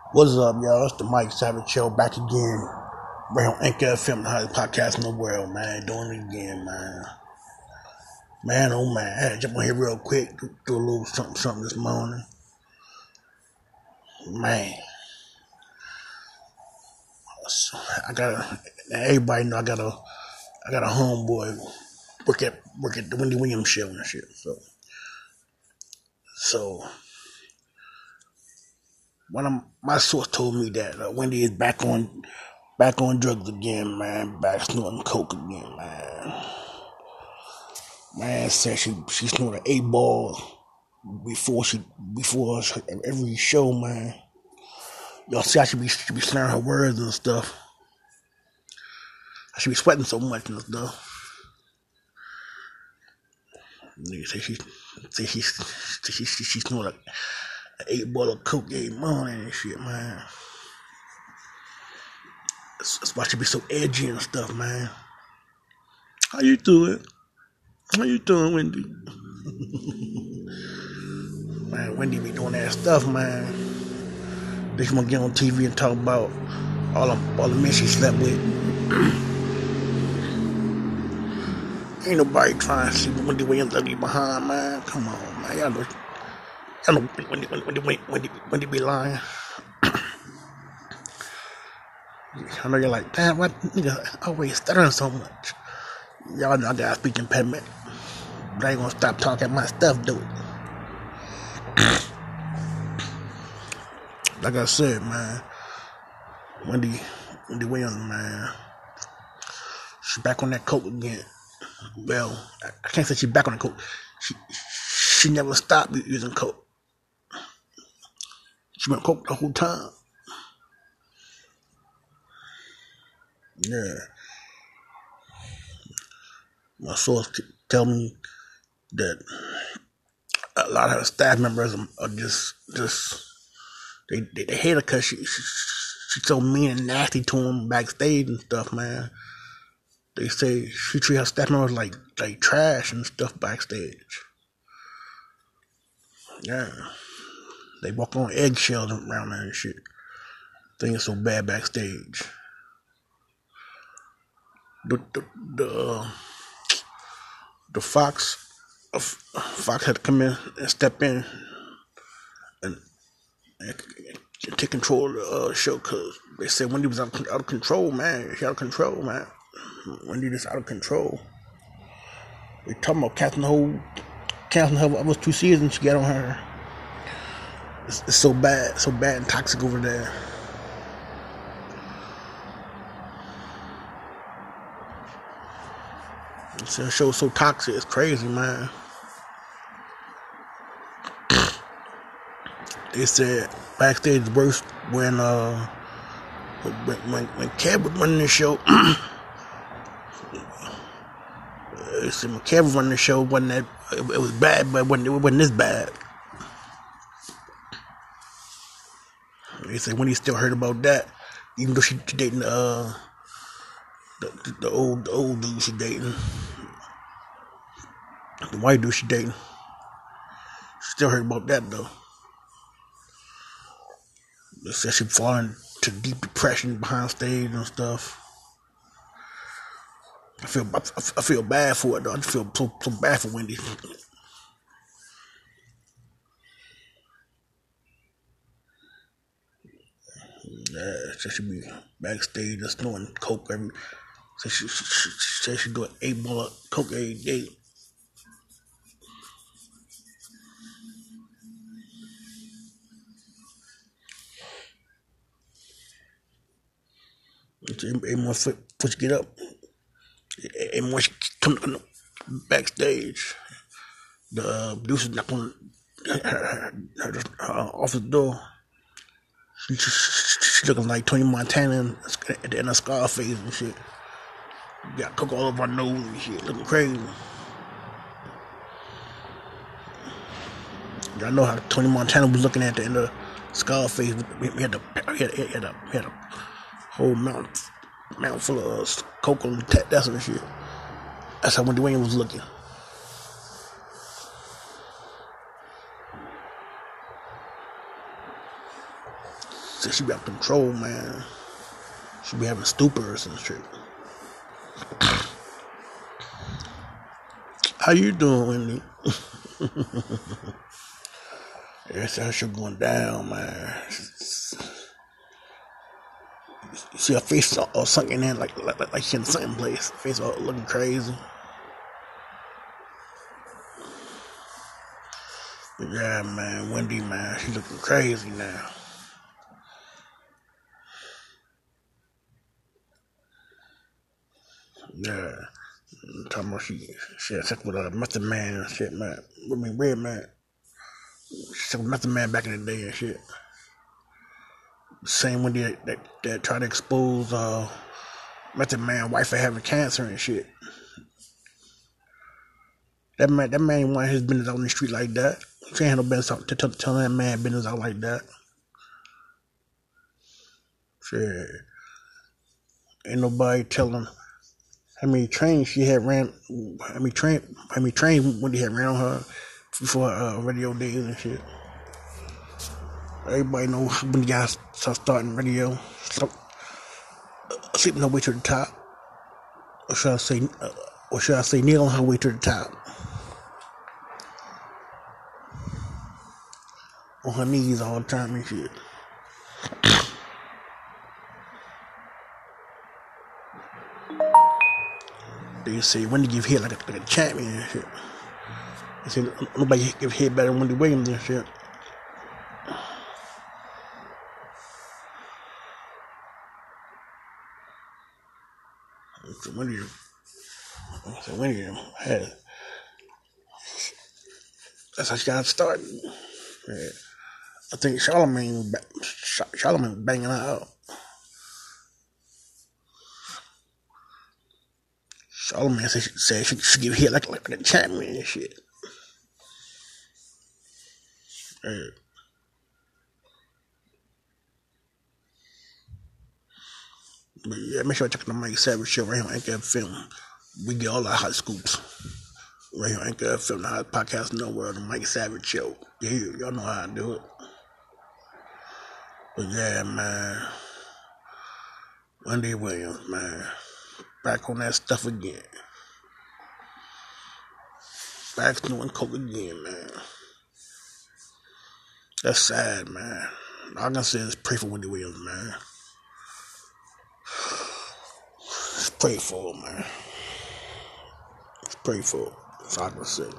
What's up, y'all? It's the Mike Savage Show back again. Right on Anchor FM, the hottest podcast in the world, man. Doing it again, man. Man, oh man. I had to jump on here real quick, do a little something this morning. Man. Everybody know I got a homeboy work at the Wendy Williams show and shit. So one of my source told me that Wendy is back on drugs again, man. Back snorting coke again, man. Man said she snorted 8 balls before every show, man. Y'all see how she be slurring her words and stuff. She be sweating so much and stuff. Nigga say she snorted an 8 ball of coke every morning and shit, man. That's why she be so edgy and stuff, man. How you doing? How you doing, Wendy? Man, Wendy be doing that stuff, man. They just want to get on TV and talk about all the men she slept with. Ain't nobody trying to see Wendy Williams ugly behind, man. Come on, man. Y'all know Wendy be lying. I know you're like, damn, what nigga always stuttering so much. Y'all know I got a speech impediment. But I ain't gonna stop talking my stuff, dude. Like I said, man, Wendy Williams, man, she back on that coke again. Well, I can't say she back on the coke. She never stopped using coke. She been coke the whole time. Yeah. My source tell me that a lot of her staff members are just they hate her because she's so mean and nasty to them backstage and stuff, man. They say she treat her staff members like trash and stuff backstage. Yeah. They walk on eggshells around her and shit. Thing is so bad backstage. The Fox had to come in and step in and take control of the show because they said Wendy was out of control, man. She out of control, man. Wendy just out of control. We talking about canceling her almost 2 seasons she got on her. It's so bad and toxic over there. The show's so toxic, it's crazy, man. They said backstage is worse when Kev was running the show. They said when Kev was running the show, it was bad, but it wasn't this bad. They said when he still heard about that, even though she dating the old dude she dating, the white dude she dating. She still heard about that though. They said she falling to deep depression behind stage and stuff. I feel bad for it though. I just feel so bad for Wendy. Yeah, so she be backstage just snorting coke every. So she said she doing 8 ball of coke every day. Every more foot she get up, every more she come backstage. The producer knock on her office door. She looking like Tony Montana at the end of Scarface and shit. Got coke all over her nose and shit, looking crazy. Y'all know how Tony Montana was looking at the end of Scarface. He had a whole mountain full of coke on the desk and shit. That's how Wendy Williams was looking. said she be out of control, man. She be having stupors and shit. How you doing, Wendy? That's how shit going down, man. You see her face all sunken in like she in the same place. Face all looking crazy. But yeah, man, Wendy, man, she looking crazy now. Yeah. Talking about she had sex with a Method Man and shit, man. I mean, Red Man. She said Method Man back in the day and shit. Same when that tried to expose Method Man wife for having cancer and shit. That man wanted his business out on the street like that. He can't have no business out to tell that man business out like that. Shit. Ain't nobody telling how many trains she had ran, how many trains when he had ran on her before radio days and shit. Everybody know when you guys start starting radio, sleeping her way to the top, or should I say, kneeling her way to the top, on her knees all the time and shit. They say Wendy give head like a champion and shit. They say nobody give head better than Wendy Williams and shit. So Wendy had, that's how she got started. Yeah. I think Charlamagne banging her out. Charlamagne said she should give head like a champion and shit. Yeah. But yeah, make sure I check out the Mike Savage show right here on Anchor FM. We get all our hot scoops. Right here on Anchor FM, the hot podcast in the world, the Mike Savage show. Yeah, y'all know how I do it. But yeah, man. Wendy Williams, man. Back on that stuff again. Back doing coke again, man. That's sad, man. All I can say is pray for Wendy Williams, man. Just pray for her, man. Just pray for her. That's all I can say.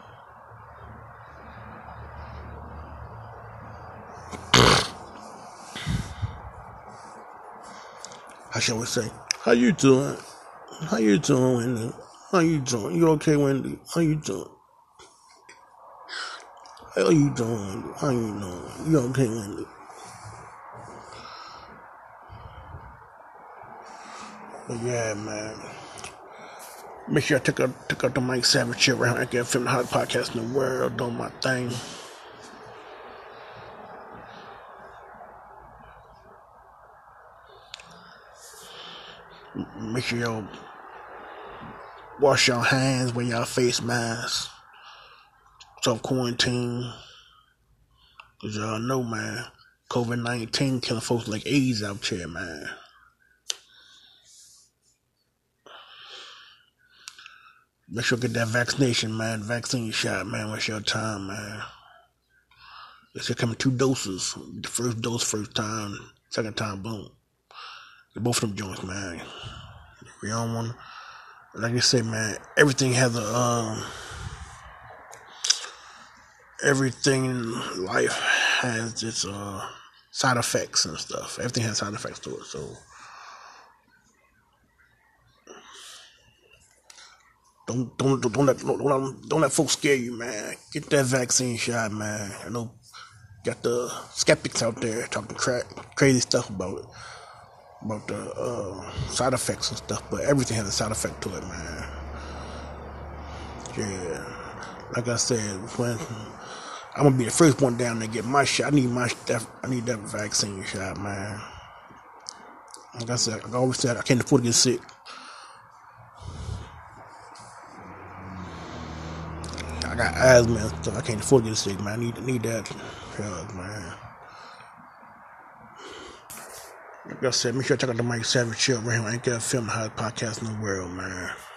How shall we say? How you doing? How you doing, Wendy? How you doing? You okay, Wendy? How you doing? How you doing, Wendy? How you doing? You okay, Wendy? But yeah, man. Make sure I took out the Mike Savage shit around Anchor FM, the hottest podcast in the world, doing my thing. Make sure y'all wash your hands, wear y'all face masks, self-quarantine. Cause y'all know, man, COVID-19 killing folks like AIDS out here, man. Make sure you get that vaccination, man. Vaccine shot, man. What's your time, man? It's coming 2 doses. The first dose, first time. Second time, boom. Get both of them joints, man. We on one. Like I say, man, everything has everything in life has its side effects and stuff. Everything has side effects to it, so don't let folks scare you, man. Get that vaccine shot, man. I know got the skeptics out there talking crazy stuff about it, about the side effects and stuff, but everything has a side effect to it, man. Yeah, like I said, when I'm gonna be the first one down there to get my shot. I need that vaccine shot, man. Like I said, I always said I can't afford to get sick. I got asthma and stuff. I can't afford to get sick, man. I need that drug, man. Like I said, make sure you check out the Mike Savage Show right here on Anchor FM, the hottest podcast in the world, man.